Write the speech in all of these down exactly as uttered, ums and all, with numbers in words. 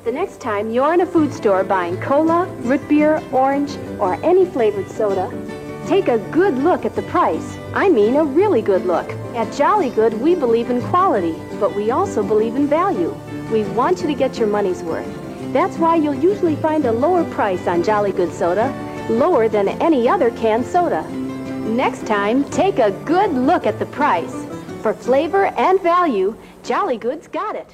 The next time you're in a food store buying cola, root beer, orange, or any flavored soda, take a good look at the price. I mean a really good look. At Jolly Good, we believe in quality, but we also believe in value. We want you to get your money's worth. That's why you'll usually find a lower price on Jolly Good soda, lower than any other canned soda. Next time, take a good look at the price. For flavor and value, Jolly Good's got it.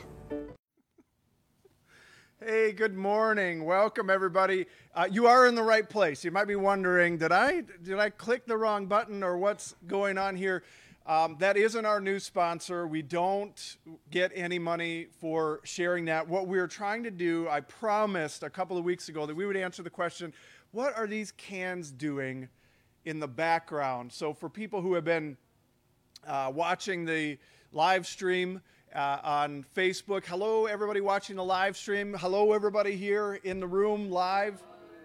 Hey, good morning. Welcome, everybody. Uh, you are in the right place. You might be wondering, did I did I click the wrong button or what's going on here? Um, that isn't our new sponsor. We don't get any money for sharing that. What we're trying to do, I promised a couple of weeks ago that we would answer the question, what are these cans doing in the background? So for people who have been uh, watching the live stream, Uh, on Facebook. Hello, everybody watching the live stream. Hello, everybody here in the room live.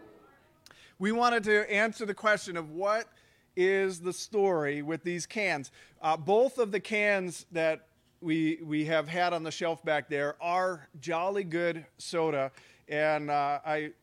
We wanted to answer the question of what is the story with these cans. Uh, both of the cans that we we have had on the shelf back there are Jolly Good soda, and uh, I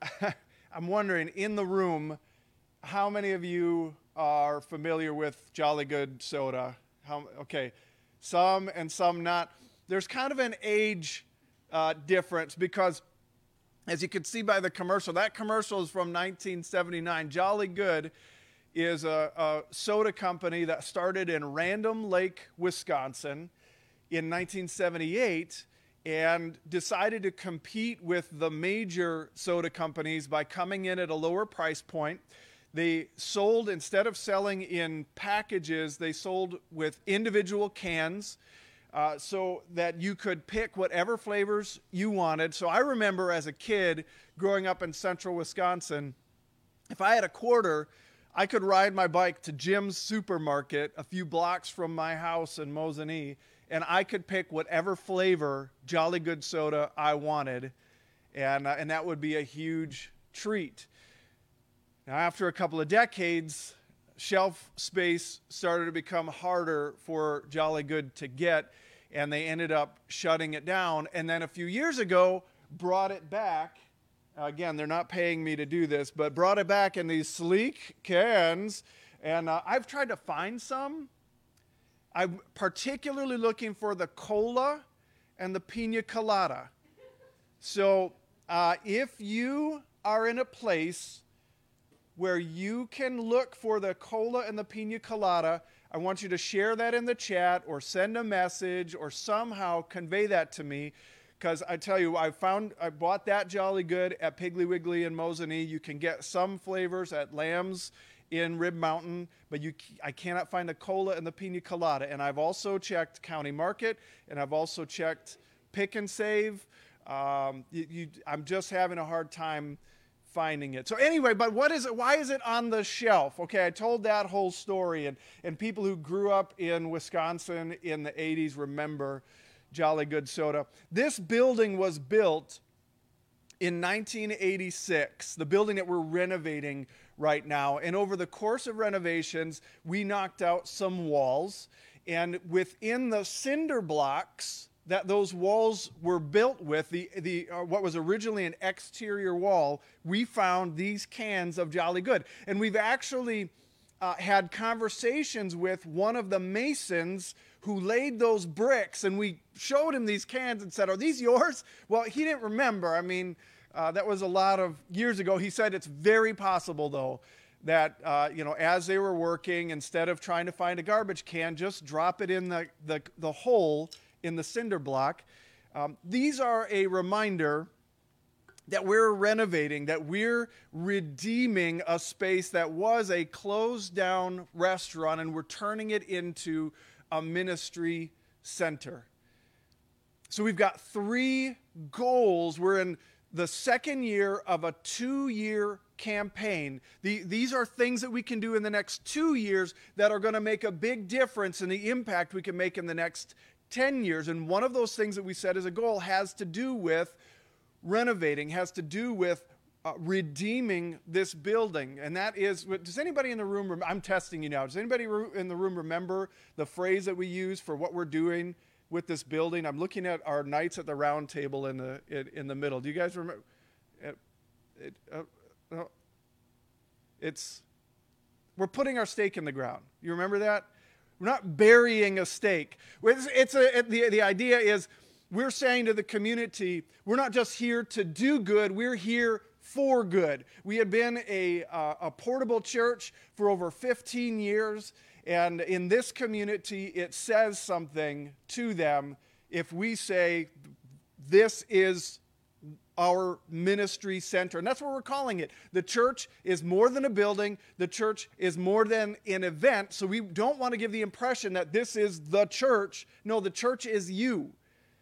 I'm wondering in the room how many of you are familiar with Jolly Good soda? How okay. Some and some not. There's kind of an age uh, difference because, as you can see by the commercial, that commercial is from nineteen seventy-nine. Jolly Good is a, a soda company that started in Random Lake, Wisconsin in nineteen seventy-eight and decided to compete with the major soda companies by coming in at a lower price point. They sold, instead of selling in packages, they sold with individual cans uh, so that you could pick whatever flavors you wanted. So I remember as a kid growing up in central Wisconsin, if I had a quarter, I could ride my bike to Jim's Supermarket a few blocks from my house in Mosinee, and I could pick whatever flavor Jolly Good soda I wanted, and, uh, and that would be a huge treat. Now, after a couple of decades, shelf space started to become harder for Jolly Good to get, and they ended up shutting it down. And then a few years ago, brought it back. Again, they're not paying me to do this, but brought it back in these sleek cans. And uh, I've tried to find some. I'm particularly looking for the cola and the pina colada. So uh, if you are in a place where you can look for the cola and the pina colada, I want you to share that in the chat or send a message or somehow convey that to me, because I tell you, I found, I bought that Jolly Good at Piggly Wiggly in Mosinee. You can get some flavors at Lamb's in Rib Mountain, but you, I cannot find the cola and the pina colada. And I've also checked County Market, and I've also checked Pick and Save. Um, you, you, I'm just having a hard time finding it. So anyway, but what is it? Why is it on the shelf? Okay, I told that whole story, and, and people who grew up in Wisconsin in the eighties remember Jolly Good soda. This building was built in nineteen eighty-six, the building that we're renovating right now. And over the course of renovations, we knocked out some walls, and within the cinder blocks that those walls were built with, the, the uh, what was originally an exterior wall, we found these cans of Jolly Good. And we've actually uh, had conversations with one of the masons who laid those bricks, and we showed him these cans and said, are these yours? Well, he didn't remember. I mean, uh, that was a lot of years ago. He said it's very possible, though, that, uh, you know, as they were working, instead of trying to find a garbage can, just drop it in the, the, the hole in the cinder block. Um, these are a reminder that we're renovating, that we're redeeming a space that was a closed down restaurant, and we're turning it into a ministry center. So we've got three goals. We're in the second year of a two-year campaign. The, these are things that we can do in the next two years that are going to make a big difference in the impact we can make in the next ten years. And one of those things that we set as a goal has to do with renovating, has to do with uh, redeeming this building. And that is, does anybody in the room, I'm testing you now, does anybody in the room remember the phrase that we use for what we're doing with this building. I'm looking at our Knights at the Round Table in the in, in the middle. Do you guys remember? It, it, uh, no, it's we're putting our stake in the ground. You remember that? We're not burying a stake. It's, it's a, it, the, the idea is we're saying to the community, we're not just here to do good, we're here for good. We had been a, uh, a portable church for over fifteen years, and in this community, it says something to them if we say, this is our ministry center. And that's what we're calling it. The church is more than a building. The church is more than an event. So we don't want to give the impression that this is the church. No, the church is you.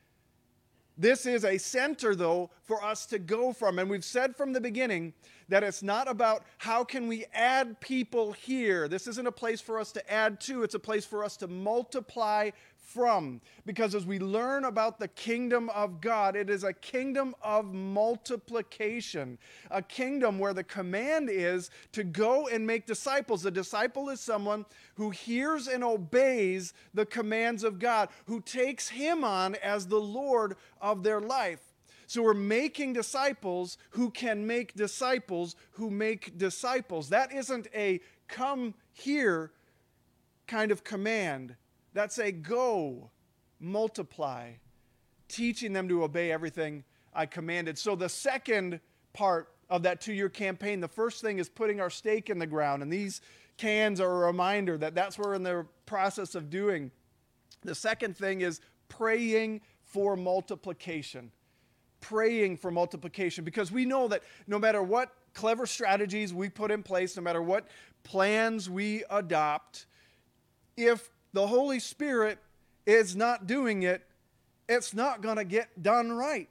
This is a center, though, for us to go from. And we've said from the beginning that it's not about how can we add people here. This isn't a place for us to add to. It's a place for us to multiply from. Because as we learn about the kingdom of God, it is a kingdom of multiplication. A kingdom where the command is to go and make disciples. A disciple is someone who hears and obeys the commands of God, who takes him on as the Lord of their life. So we're making disciples who can make disciples who make disciples. That isn't a come here kind of command. That's a go, multiply, teaching them to obey everything I commanded. So the second part of that two-year campaign, the first thing is putting our stake in the ground. And these cans are a reminder that that's what we're in the process of doing. The second thing is praying for multiplication. Praying for multiplication, because we know that no matter what clever strategies we put in place, no matter what plans we adopt, if the Holy Spirit is not doing it, it's not going to get done right.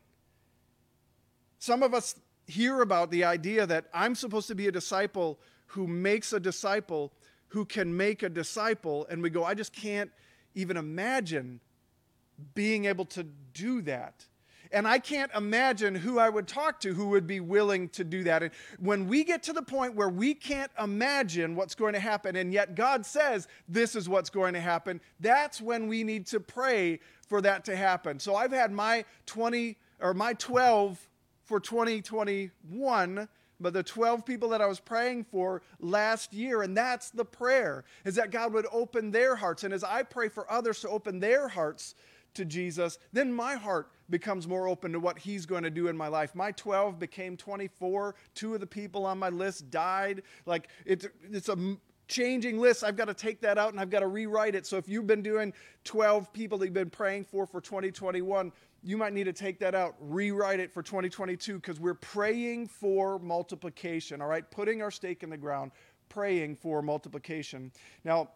Some of us hear about the idea that I'm supposed to be a disciple who makes a disciple who can make a disciple, and we go, I just can't even imagine being able to do that. And I can't imagine who I would talk to who would be willing to do that. And when we get to the point where we can't imagine what's going to happen, and yet God says this is what's going to happen, that's when we need to pray for that to happen. So I've had my twenty or my twelve for twenty twenty-one, but the twelve people that I was praying for last year, and that's the prayer, is that God would open their hearts. And as I pray for others to open their hearts to Jesus, then my heart becomes more open to what he's going to do in my life. My twelve became twenty-four. Two of the people on my list died. Like it's, it's a changing list. I've got to take that out and I've got to rewrite it. So if you've been doing twelve people that you've been praying for for twenty twenty-one, you might need to take that out, rewrite it for twenty twenty-two, because we're praying for multiplication, all right? Putting our stake in the ground, praying for multiplication. Now,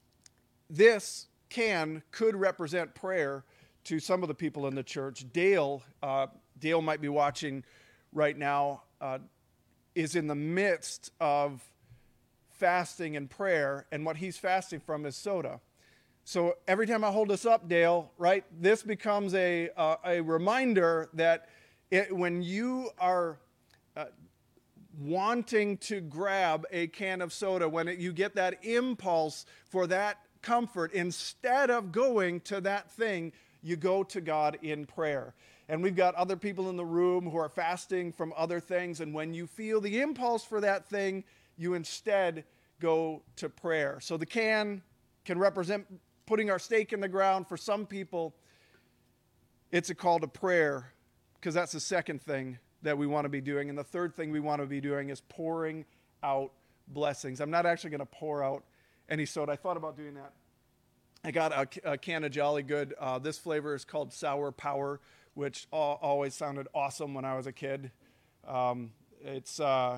this can, could represent prayer to some of the people in the church. Dale, uh, Dale might be watching right now, uh, is in the midst of fasting and prayer, and what he's fasting from is soda. So every time I hold this up, Dale, right, this becomes a uh, a reminder that it, when you are uh, wanting to grab a can of soda, when it, you get that impulse for that comfort, instead of going to that thing, you go to God in prayer. And we've got other people in the room who are fasting from other things, and when you feel the impulse for that thing, you instead go to prayer. So the can can represent putting our stake in the ground. For some people, it's a call to prayer, because that's the second thing that we want to be doing. And the third thing we want to be doing is pouring out blessings. I'm not actually going to pour out any soda. I thought about doing that. I got a, a can of Jolly Good. Uh, this flavor is called Sour Power, which all, always sounded awesome when I was a kid. Um, it's uh,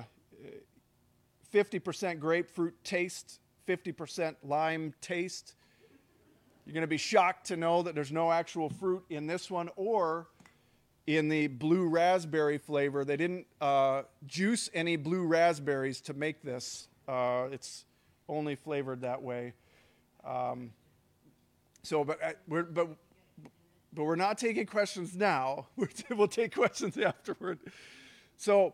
fifty percent grapefruit taste, fifty percent lime taste. You're going to be shocked to know that there's no actual fruit in this one, or in the blue raspberry flavor. They didn't uh, juice any blue raspberries to make this. Uh, it's only flavored that way. Um, so, but uh, we're but but we're not taking questions now. We'll take questions afterward. So,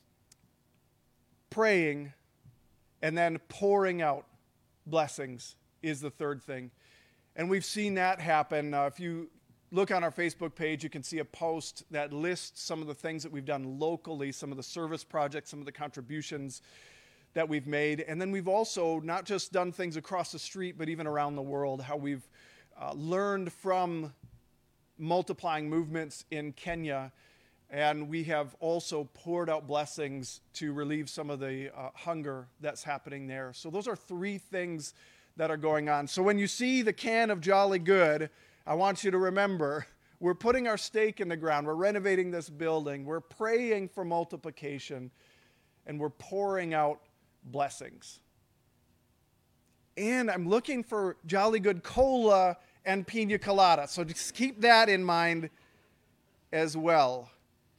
praying and then pouring out blessings is the third thing. And we've seen that happen. Uh, if you look on our Facebook page, you can see a post that lists some of the things that we've done locally, some of the service projects, some of the contributions that we've made. And then we've also not just done things across the street, but even around the world, how we've uh, learned from multiplying movements in Kenya. And we have also poured out blessings to relieve some of the uh, hunger that's happening there. So those are three things that are going on. So when you see the can of Jolly Good, I want you to remember, we're putting our stake in the ground. We're renovating this building. We're praying for multiplication. And we're pouring out blessings. And I'm looking for Jolly Good Cola and Pina Colada. So just keep that in mind as well.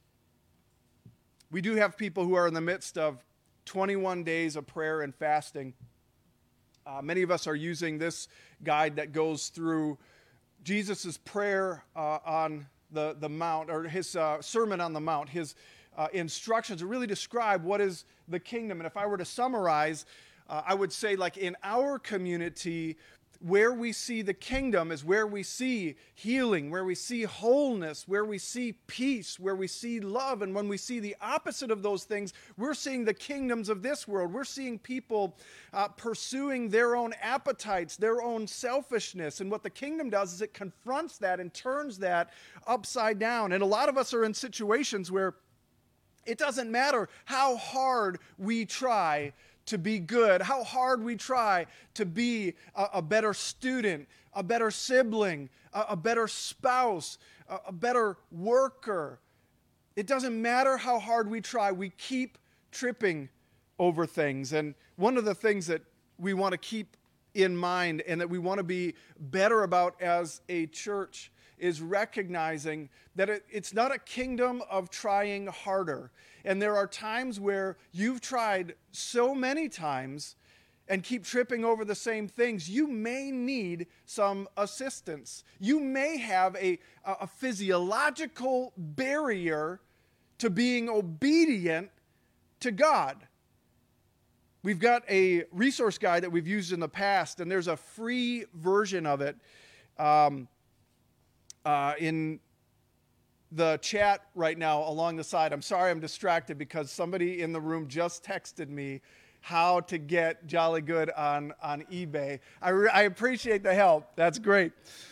We do have people who are in the midst of twenty-one days of prayer and fasting. Uh, many of us are using this guide that goes through Jesus' prayer uh, on the, the Mount, or his uh, Sermon on the Mount, his uh, instructions to really describe what is the kingdom. And if I were to summarize, uh, I would say, like in our community, where we see the kingdom is where we see healing, where we see wholeness, where we see peace, where we see love. And when we see the opposite of those things, we're seeing the kingdoms of this world. We're seeing people uh, pursuing their own appetites, their own selfishness. And what the kingdom does is it confronts that and turns that upside down. And a lot of us are in situations where it doesn't matter how hard we try to be good, how hard we try to be a, a better student, a better sibling, a, a better spouse, a, a better worker. It doesn't matter how hard we try, we keep tripping over things. And one of the things that we want to keep in mind and that we want to be better about as a church is recognizing that it, it's not a kingdom of trying harder. And there are times where you've tried so many times and keep tripping over the same things. You may need some assistance. You may have a, a physiological barrier to being obedient to God. We've got a resource guide that we've used in the past, and there's a free version of it. Um, Uh, in the chat right now along the side. I'm sorry I'm distracted because somebody in the room just texted me how to get Jolly Good on, on eBay. I, re- I appreciate the help. That's great.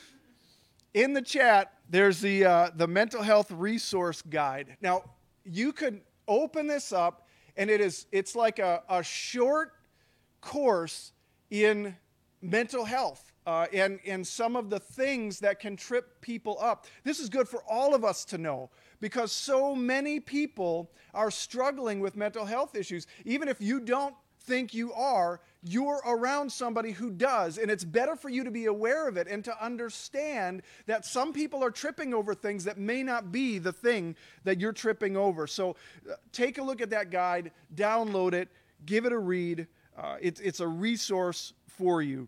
In the chat, there's the, uh, the mental health resource guide. Now, you could open this up, and it is it's like a, a short course in mental health. Uh, and, and some of the things that can trip people up. This is good for all of us to know because so many people are struggling with mental health issues. Even if you don't think you are, you're around somebody who does. And it's better for you to be aware of it and to understand that some people are tripping over things that may not be the thing that you're tripping over. So uh, take a look at that guide, download it, give it a read. Uh, it, it's a resource for you.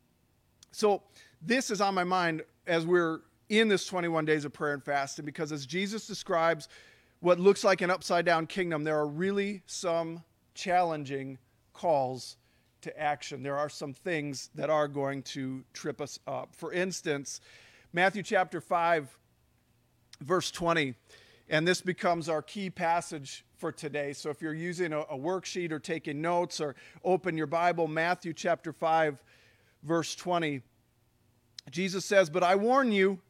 So this is on my mind as we're in this twenty-one days of prayer and fasting, because as Jesus describes what looks like an upside-down kingdom, there are really some challenging calls to action. There are some things that are going to trip us up. For instance, Matthew chapter five, verse twenty, and this becomes our key passage for today. So if you're using a, a worksheet or taking notes or open your Bible, Matthew chapter five, verse twenty, Jesus says, "But I warn you,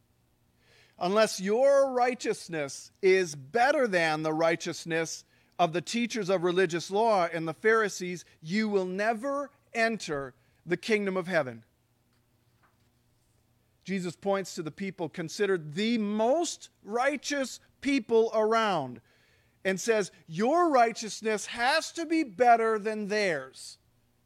unless your righteousness is better than the righteousness of the teachers of religious law and the Pharisees, you will never enter the kingdom of heaven." Jesus points to the people considered the most righteous people around and says, your righteousness has to be better than theirs.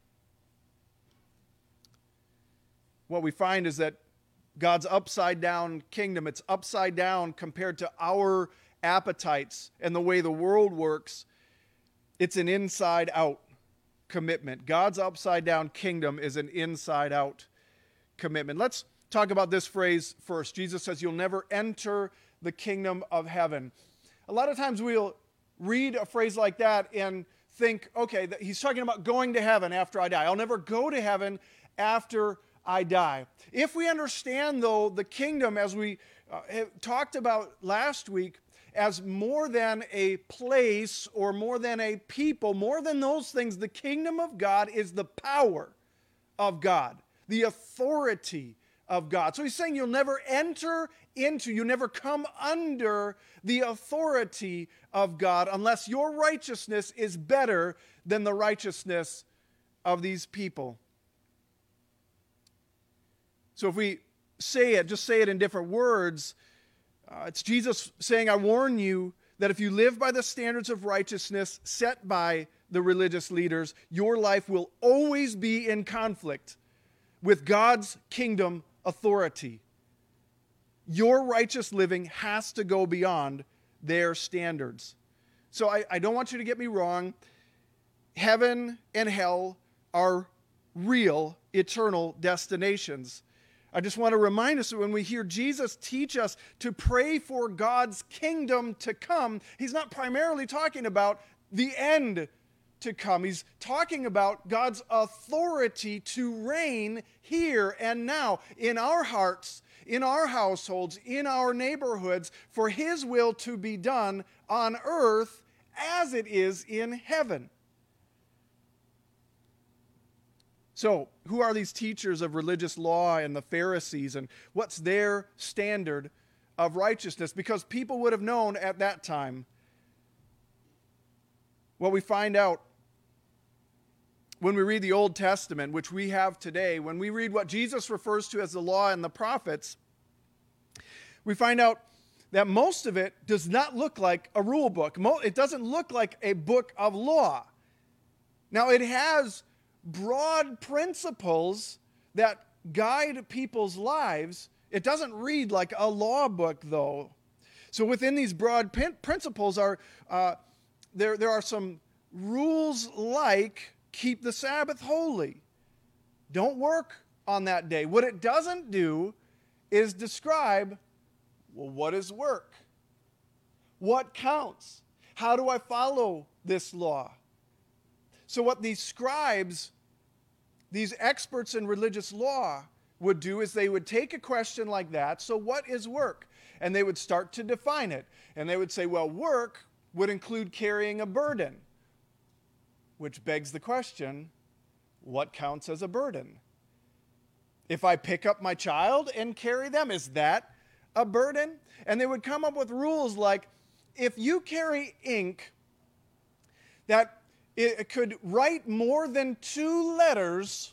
What we find is that God's upside-down kingdom, it's upside down compared to our appetites and the way the world works. It's an inside-out commitment. God's upside-down kingdom is an inside-out commitment. Let's talk about this phrase first. Jesus says, you'll never enter the kingdom of heaven. A lot of times we'll read a phrase like that and think, okay, he's talking about going to heaven after I die. I'll never go to heaven after I die. If we understand, though, the kingdom, as we uh, talked about last week, as more than a place or more than a people, more than those things, the kingdom of God is the power of God, the authority of God. So he's saying you'll never enter into, you never come under the authority of God unless your righteousness is better than the righteousness of these people. So if we say it, just say it in different words, uh, it's Jesus saying, I warn you that if you live by the standards of righteousness set by the religious leaders, your life will always be in conflict with God's kingdom authority. Your righteous living has to go beyond their standards. So I, I don't want you to get me wrong. Heaven and hell are real, eternal destinations. I just want to remind us that when we hear Jesus teach us to pray for God's kingdom to come, he's not primarily talking about the end to come. He's talking about God's authority to reign here and now in our hearts, in our households, in our neighborhoods, for his will to be done on earth as it is in heaven. So, who are these teachers of religious law and the Pharisees, and what's their standard of righteousness? Because people would have known at that time. What we find out when we read the Old Testament, which we have today, when we read what Jesus refers to as the law and the prophets, we find out that most of it does not look like a rule book. It doesn't look like a book of law. Now, it has broad principles that guide people's lives. It doesn't read like a law book, though. So within these broad principles are uh, there, there are some rules like keep the Sabbath holy. Don't work on that day. What it doesn't do is describe, well, what is work? What counts? How do I follow this law? So what these scribes, these experts in religious law would do is they would take a question like that, so what is work? And they would start to define it. And they would say, well, work would include carrying a burden, which begs the question, what counts as a burden? If I pick up my child and carry them, is that a burden? And they would come up with rules like, if you carry ink that it could write more than two letters,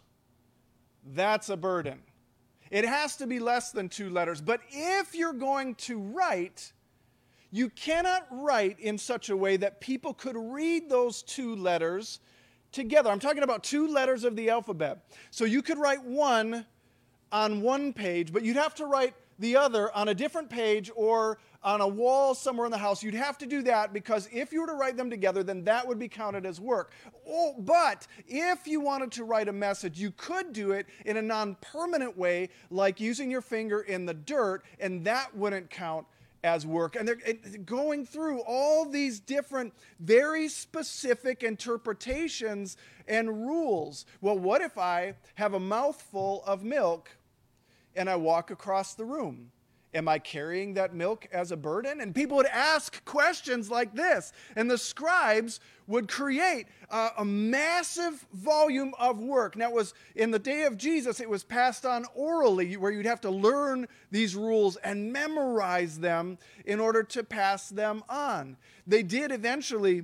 that's a burden. It has to be less than two letters. But if you're going to write, you cannot write in such a way that people could read those two letters together. I'm talking about two letters of the alphabet. So you could write one on one page, but you'd have to write the other on a different page or on a wall somewhere in the house. You'd have to do that because if you were to write them together, then that would be counted as work. Oh, but if you wanted to write a message, you could do it in a non-permanent way, like using your finger in the dirt, and that wouldn't count as work. And they're going through all these different, very specific interpretations and rules. Well, what if I have a mouthful of milk and I walk across the room? Am I carrying that milk as a burden? And people would ask questions like this. And the scribes would create a, a massive volume of work. Now, it was in the day of Jesus, it was passed on orally, where you'd have to learn these rules and memorize them in order to pass them on. They did eventually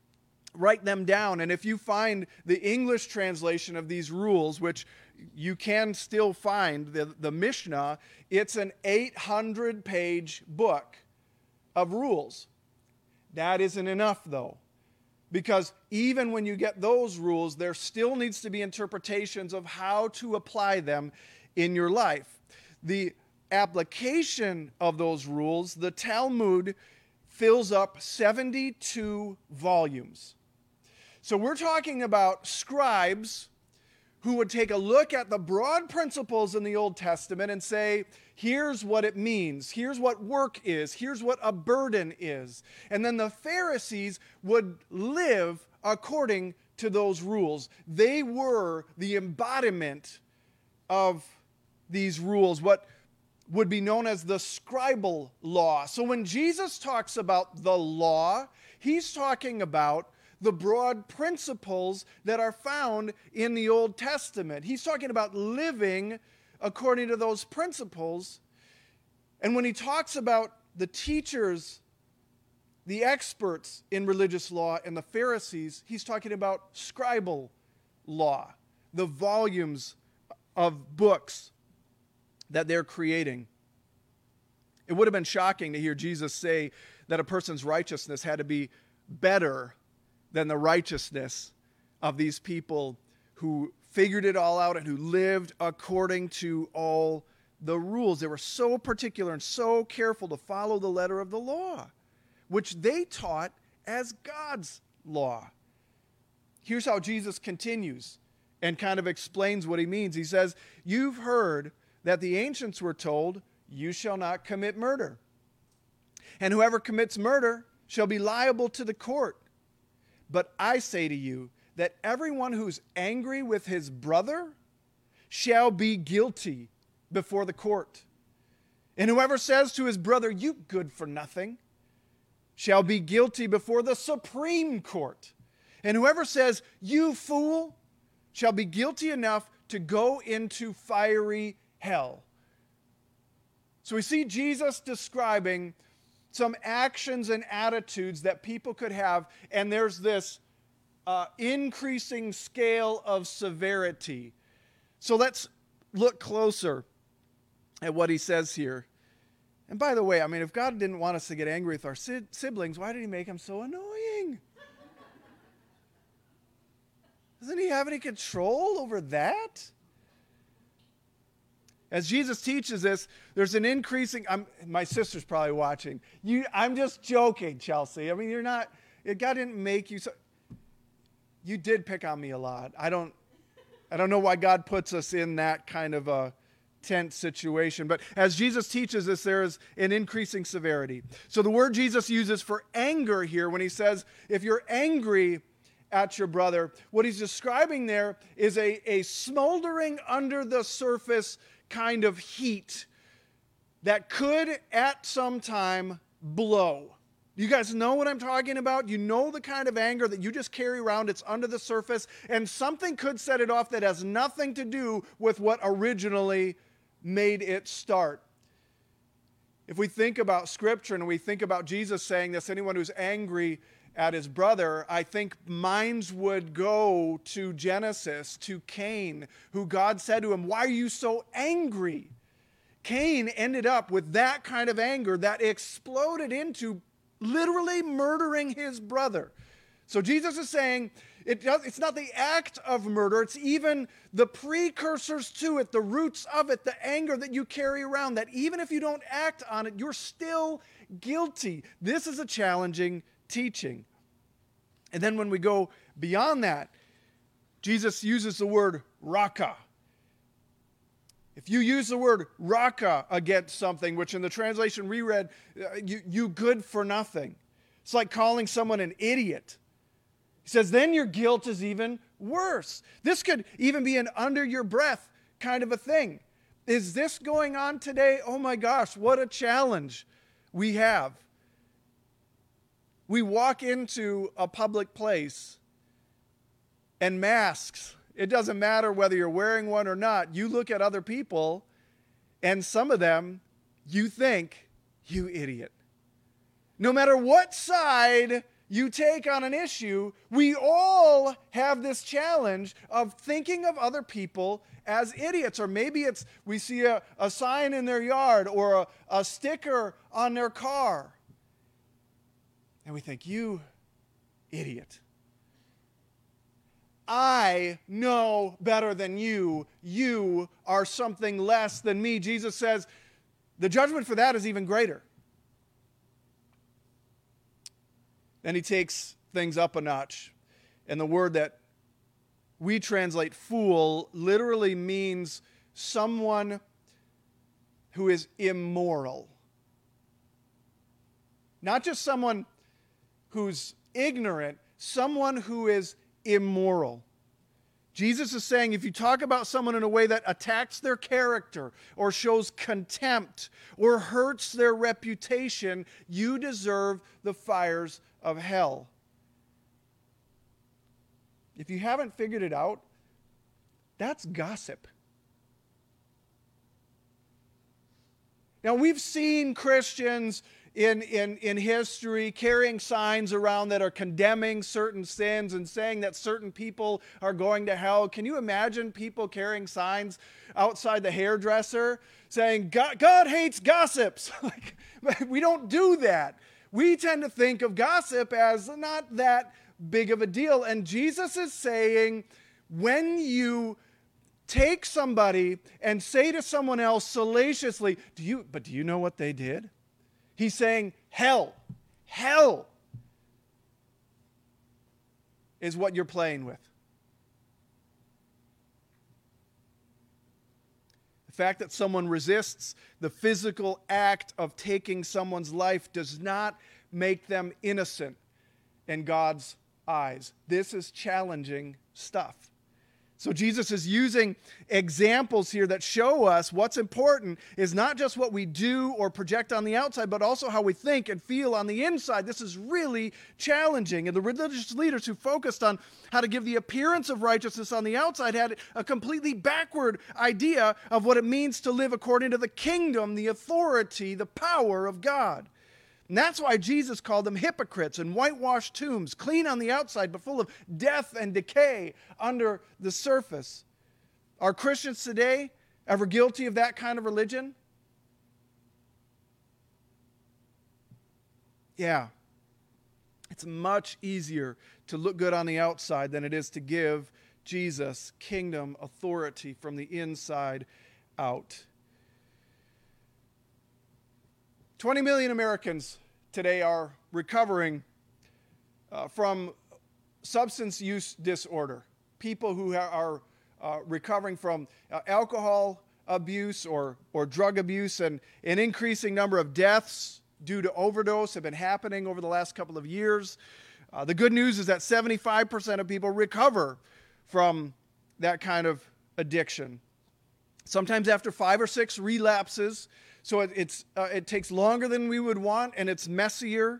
write them down. And if you find the English translation of these rules, which you can still find, the, the Mishnah, it's an eight hundred page book of rules. That isn't enough, though, because even when you get those rules, there still needs to be interpretations of how to apply them in your life. The application of those rules, the Talmud fills up seventy-two volumes. So we're talking about scribes who would take a look at the broad principles in the Old Testament and say, here's what it means, here's what work is, here's what a burden is. And then the Pharisees would live according to those rules. They were the embodiment of these rules, what would be known as the scribal law. So when Jesus talks about the law, he's talking about the broad principles that are found in the Old Testament. He's talking about living according to those principles. And when he talks about the teachers, the experts in religious law, and the Pharisees, he's talking about scribal law, the volumes of books that they're creating. It would have been shocking to hear Jesus say that a person's righteousness had to be better than the righteousness of these people who figured it all out and who lived according to all the rules. They were so particular and so careful to follow the letter of the law, which they taught as God's law. Here's how Jesus continues and kind of explains what he means. He says, "You've heard that the ancients were told, 'You shall not commit murder. And whoever commits murder shall be liable to the court. But I say to you that everyone who's angry with his brother shall be guilty before the court. And whoever says to his brother, 'You good for nothing,' shall be guilty before the Supreme Court. And whoever says, 'You fool,' shall be guilty enough to go into fiery hell." So we see Jesus describing some actions and attitudes that people could have, and there's this uh, increasing scale of severity. So let's look closer at what he says here. And by the way, I mean, if God didn't want us to get angry with our si- siblings, why did he make them so annoying? Doesn't he have any control over that? As Jesus teaches this, there's an increasing, I'm, my sister's probably watching. You, I'm just joking, Chelsea. I mean, you're not, God didn't make you so, you did pick on me a lot. I don't, I don't know why God puts us in that kind of a tense situation. But as Jesus teaches us, there is an increasing severity. So the word Jesus uses for anger here, when he says, if you're angry at your brother, what he's describing there is a, a smoldering under the surface kind of heat that could at some time blow. You guys know what I'm talking about? You know the kind of anger that you just carry around. It's under the surface, and something could set it off that has nothing to do with what originally made it start. If we think about Scripture and we think about Jesus saying this, anyone who's angry at his brother, I think minds would go to Genesis, to Cain, who God said to him, "Why are you so angry?" Cain ended up with that kind of anger that exploded into literally murdering his brother. So Jesus is saying it does, it's not the act of murder, it's even the precursors to it, the roots of it, the anger that you carry around, that even if you don't act on it, you're still guilty. This is a challenging teaching. And then when we go beyond that, Jesus uses the word raka. If you use the word raka against something, which in the translation we read, uh, you, you good for nothing. It's like calling someone an idiot. He says, then your guilt is even worse. This could even be an under your breath kind of a thing. Is this going on today? Oh my gosh, what a challenge we have. We walk into a public place and masks. It doesn't matter whether you're wearing one or not. You look at other people, and some of them, you think, you idiot. No matter what side you take on an issue, we all have this challenge of thinking of other people as idiots. Or maybe it's we see a, a sign in their yard or a, a sticker on their car, and we think, you idiot. I know better than you. You are something less than me. Jesus says the judgment for that is even greater. Then he takes things up a notch. And the word that we translate fool literally means someone who is immoral. Not just someone who's ignorant, someone who is immoral. Jesus is saying if you talk about someone in a way that attacks their character or shows contempt or hurts their reputation, you deserve the fires of hell. If you haven't figured it out, that's gossip. Now, we've seen Christians in, in, in history carrying signs around that are condemning certain sins and saying that certain people are going to hell. Can you imagine people carrying signs outside the hairdresser saying, God, God hates gossips? Like, we don't do that. We tend to think of gossip as not that big of a deal. And Jesus is saying, when you take somebody and say to someone else salaciously, do you, but do you know what they did? He's saying, hell, hell is what you're playing with. The fact that someone resists the physical act of taking someone's life does not make them innocent in God's eyes. This is challenging stuff. So Jesus is using examples here that show us what's important is not just what we do or project on the outside, but also how we think and feel on the inside. This is really challenging. And the religious leaders who focused on how to give the appearance of righteousness on the outside had a completely backward idea of what it means to live according to the kingdom, the authority, the power of God. And that's why Jesus called them hypocrites and whitewashed tombs, clean on the outside, but full of death and decay under the surface. Are Christians today ever guilty of that kind of religion? Yeah. It's much easier to look good on the outside than it is to give Jesus kingdom authority from the inside out. twenty million Americans today are recovering uh, from substance use disorder. People who are uh, recovering from uh, alcohol abuse or, or drug abuse, and an increasing number of deaths due to overdose have been happening over the last couple of years. Uh, the good news is that seventy-five percent of people recover from that kind of addiction. Sometimes after five or six relapses. So it, it's, uh, it takes longer than we would want, and it's messier.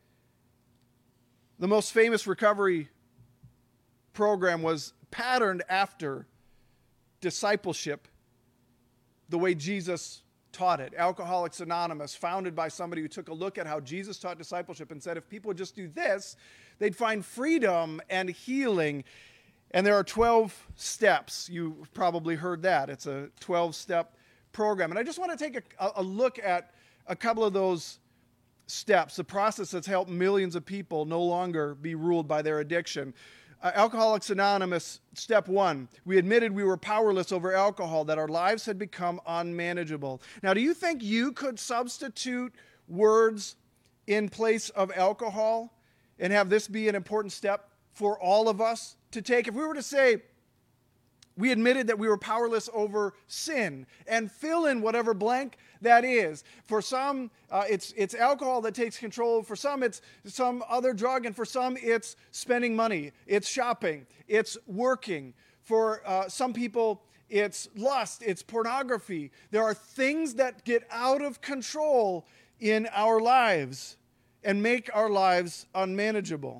The most famous recovery program was patterned after discipleship, the way Jesus taught it. Alcoholics Anonymous, founded by somebody who took a look at how Jesus taught discipleship and said if people would just do this, they'd find freedom and healing. And there are twelve steps. You've probably heard that. It's a twelve-step program. And I just want to take a, a look at a couple of those steps, the process that's helped millions of people no longer be ruled by their addiction. Uh, Alcoholics Anonymous, step one, we admitted we were powerless over alcohol, that our lives had become unmanageable. Now, do you think you could substitute words in place of alcohol and have this be an important step for all of us to take? If we were to say, we admitted that we were powerless over sin, and fill in whatever blank that is. For some, uh, it's, it's alcohol that takes control. For some, it's some other drug. And for some, it's spending money. It's shopping. It's working. For uh, some people, it's lust. It's pornography. There are things that get out of control in our lives and make our lives unmanageable.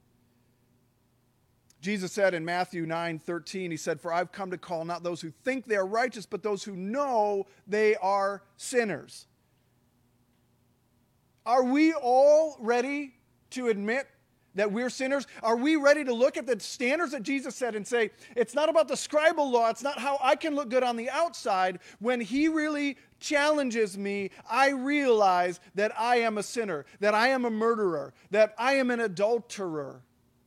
Jesus said in Matthew nine thirteen, he said, "For I've come to call not those who think they are righteous, but those who know they are sinners." Are we all ready to admit that we're sinners? Are we ready to look at the standards that Jesus set and say, it's not about the scribal law, it's not how I can look good on the outside. When he really challenges me, I realize that I am a sinner, that I am a murderer, that I am an adulterer.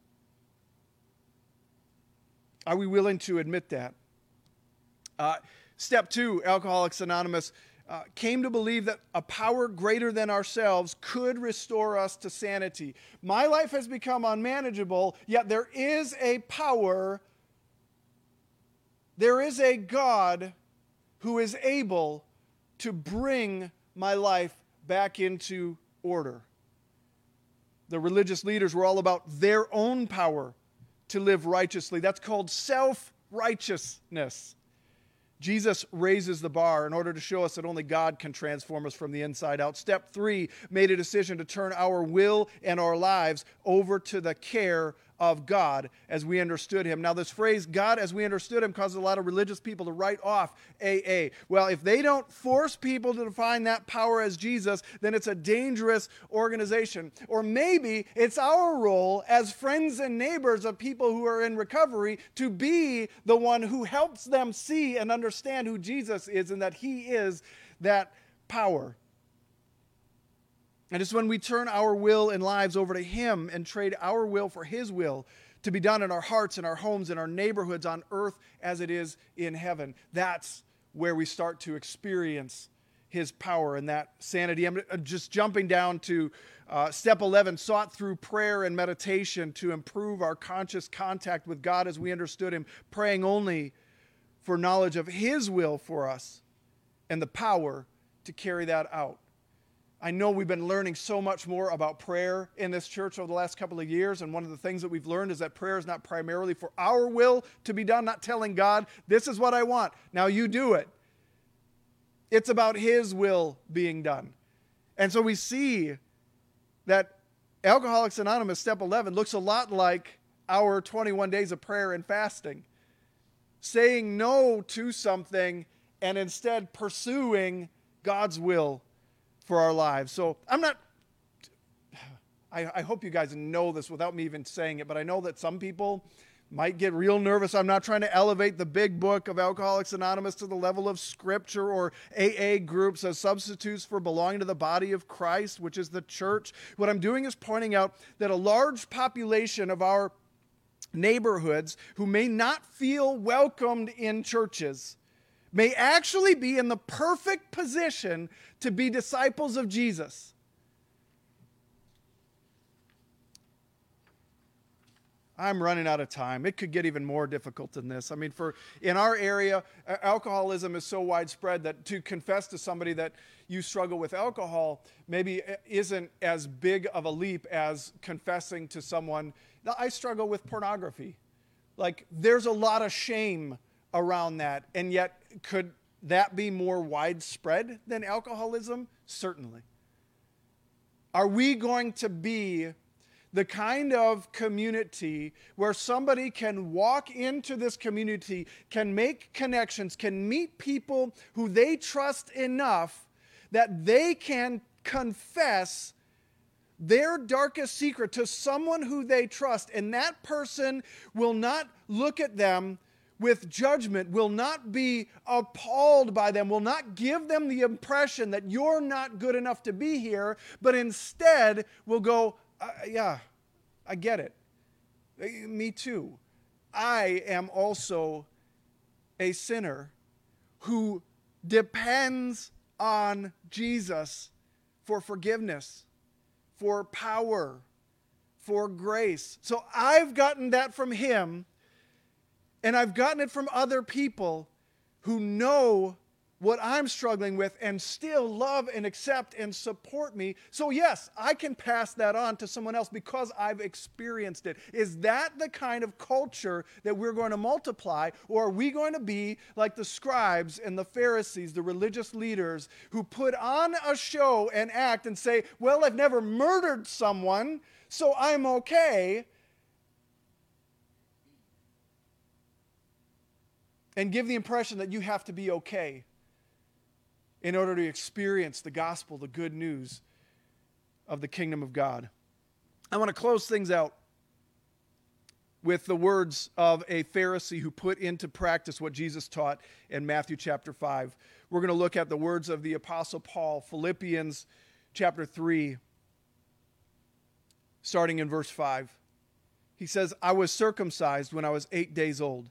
Are we willing to admit that? Uh, step two, Alcoholics Anonymous uh, came to believe that a power greater than ourselves could restore us to sanity. My life has become unmanageable, yet there is a power, there is a God who is able to bring my life back into order. The religious leaders were all about their own power to live righteously. That's called self-righteousness. righteousness. Jesus raises the bar in order to show us that only God can transform us from the inside out. Step three, made a decision to turn our will and our lives over to the care of God as we understood him. Now, this phrase, God as we understood him, causes a lot of religious people to write off A A. Well, if they don't force people to define that power as Jesus, then it's a dangerous organization. Or maybe it's our role as friends and neighbors of people who are in recovery to be the one who helps them see and understand who Jesus is and that he is that power. And it's when we turn our will and lives over to him and trade our will for his will to be done in our hearts, in our homes, in our neighborhoods, on earth as it is in heaven. That's where we start to experience his power and that sanity. I'm just jumping down to uh, step eleven, sought through prayer and meditation to improve our conscious contact with God as we understood him, praying only for knowledge of his will for us and the power to carry that out. I know we've been learning so much more about prayer in this church over the last couple of years, and one of the things that we've learned is that prayer is not primarily for our will to be done, not telling God, this is what I want, now you do it. It's about his will being done. And so we see that Alcoholics Anonymous, step eleven, looks a lot like our twenty-one days of prayer and fasting. Saying no to something and instead pursuing God's will for our lives. So I'm not, I, I hope you guys know this without me even saying it, but I know that some people might get real nervous. I'm not trying to elevate the big book of Alcoholics Anonymous to the level of scripture or A A groups as substitutes for belonging to the body of Christ, which is the church. What I'm doing is pointing out that a large population of our neighborhoods who may not feel welcomed in churches may actually be in the perfect position to be disciples of Jesus. I'm running out of time. It could get even more difficult than this. I mean, for in our area, alcoholism is so widespread that to confess to somebody that you struggle with alcohol maybe isn't as big of a leap as confessing to someone, I struggle with pornography. Like, there's a lot of shame around that, and yet could that be more widespread than alcoholism? Certainly. Are we going to be the kind of community where somebody can walk into this community, can make connections, can meet people who they trust enough that they can confess their darkest secret to someone who they trust, and that person will not look at them with judgment, will not be appalled by them, will not give them the impression that you're not good enough to be here, but instead will go, uh, yeah, I get it. Me too. I am also a sinner who depends on Jesus for forgiveness, for power, for grace. So I've gotten that from him, and I've gotten it from other people who know what I'm struggling with and still love and accept and support me. So yes, I can pass that on to someone else because I've experienced it. Is that the kind of culture that we're going to multiply? Or are we going to be like the scribes and the Pharisees, the religious leaders, who put on a show and act and say, well, I've never murdered someone, so I'm okay, and give the impression that you have to be okay in order to experience the gospel, the good news of the kingdom of God? I want to close things out with the words of a Pharisee who put into practice what Jesus taught in Matthew chapter five. We're going to look at the words of the Apostle Paul, Philippians chapter three, starting in verse five. He says, I was circumcised when I was eight days old.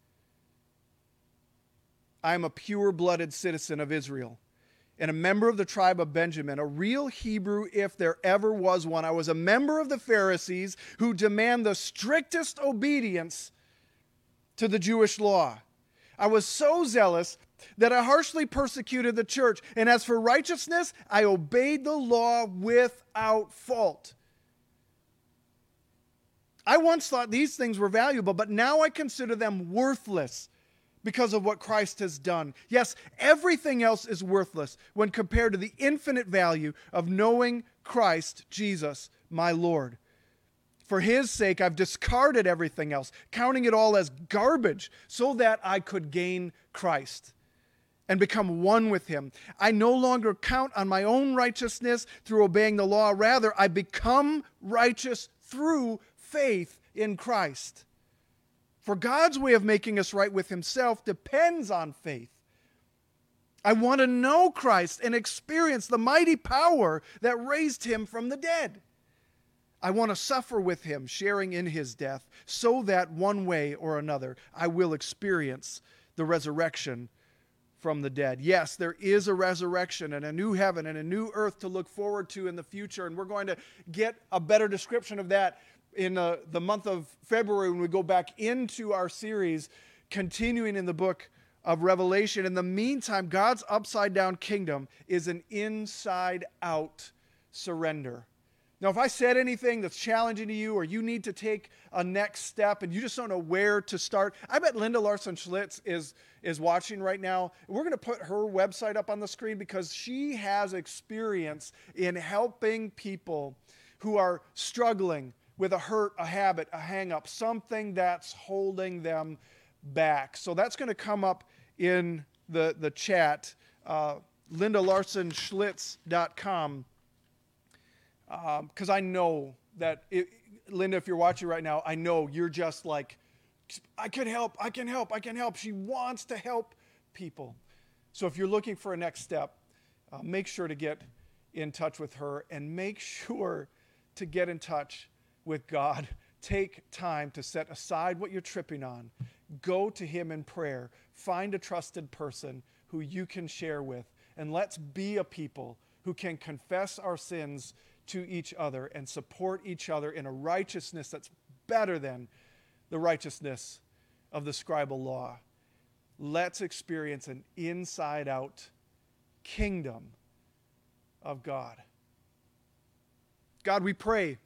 I am a pure-blooded citizen of Israel and a member of the tribe of Benjamin, a real Hebrew if there ever was one. I was a member of the Pharisees who demand the strictest obedience to the Jewish law. I was so zealous that I harshly persecuted the church, and as for righteousness, I obeyed the law without fault. I once thought these things were valuable, but now I consider them worthless because of what Christ has done. Yes, everything else is worthless when compared to the infinite value of knowing Christ Jesus, my Lord. For his sake, I've discarded everything else, counting it all as garbage, so that I could gain Christ and become one with him. I no longer count on my own righteousness through obeying the law. Rather, I become righteous through faith in Christ. For God's way of making us right with himself depends on faith. I want to know Christ and experience the mighty power that raised him from the dead. I want to suffer with him, sharing in his death, so that one way or another I will experience the resurrection from the dead. Yes, there is a resurrection and a new heaven and a new earth to look forward to in the future, and we're going to get a better description of that in uh, the month of February when we go back into our series, continuing in the book of Revelation. In the meantime, God's upside-down kingdom is an inside-out surrender. Now, if I said anything that's challenging to you, or you need to take a next step and you just don't know where to start, I bet Linda Larson Schlitz is, is watching right now. We're going to put her website up on the screen because she has experience in helping people who are struggling with a hurt, a habit, a hang-up, something that's holding them back. So that's going to come up in the, the chat, uh, linda larson schlitz dot com. Because um, I know that, it, Linda, if you're watching right now, I know you're just like, I can help, I can help, I can help. She wants to help people. So if you're looking for a next step, uh, make sure to get in touch with her, and make sure to get in touch with God. Take time to set aside what you're tripping on. Go to him in prayer. Find a trusted person who you can share with, and let's be a people who can confess our sins to each other and support each other in a righteousness that's better than the righteousness of the scribal law. Let's experience an inside-out kingdom of God. God, we pray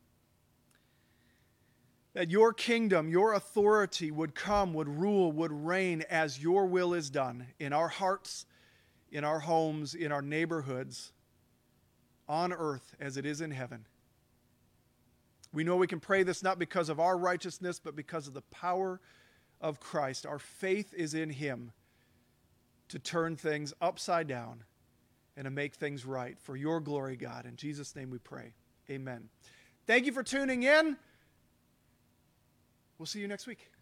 that your kingdom, your authority would come, would rule, would reign as your will is done in our hearts, in our homes, in our neighborhoods, on earth as it is in heaven. We know we can pray this not because of our righteousness, but because of the power of Christ. Our faith is in him to turn things upside down and to make things right for your glory, God. In Jesus' name we pray. Amen. Thank you for tuning in. We'll see you next week.